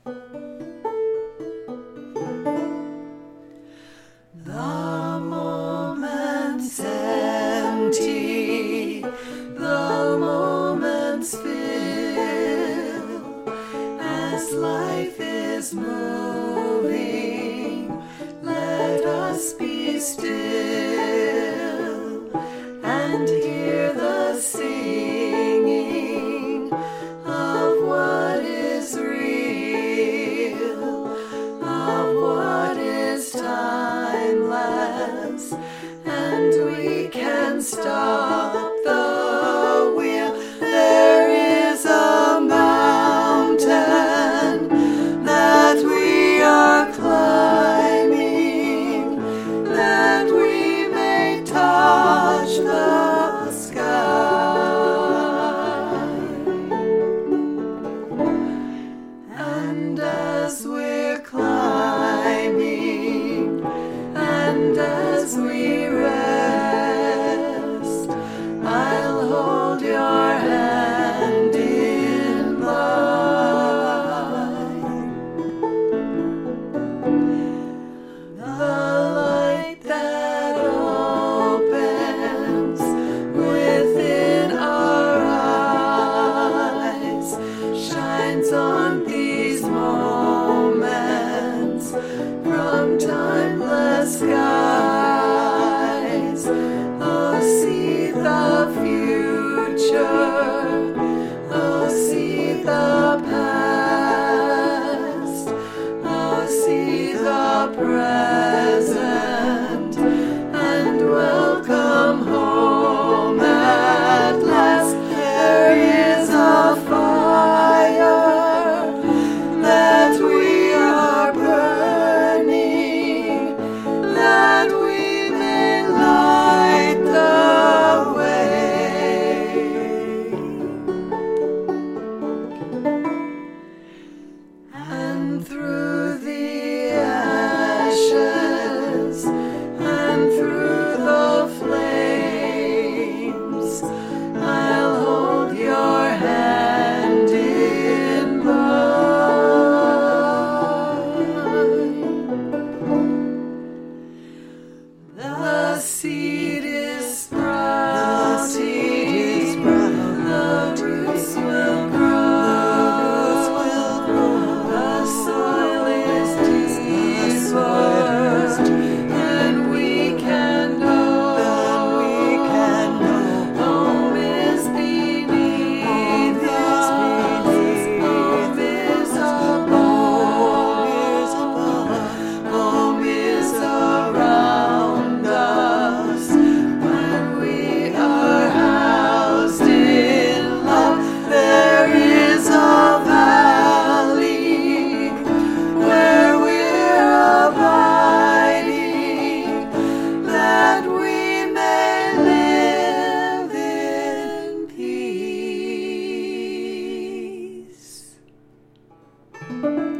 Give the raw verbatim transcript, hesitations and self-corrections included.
The moment's empty, the moment's fill, as life is moving, let us be still and hear the singing of what is real, of what is timeless, and we can stop the wheel. There is a mountain that we are climbing, that we may touch the sky. And as we're climbing, and as we rest, I'll hold your hand in mine. The light that opens within our eyes shines on these moments from timeless skies. Oh, see the future, oh, see the past, oh, see the present, and welcome home at last. There is a fire that we are burning, that we may light the way. And through the ashes, and through the flames, I'll hold your hand in mine. The seed is sprouting, the roots will grow, the soil is deeper, and we can know, home is beneath us, home is above, home is around us. When we are housed in love, there is a valley where we're abiding, that we may live in peace.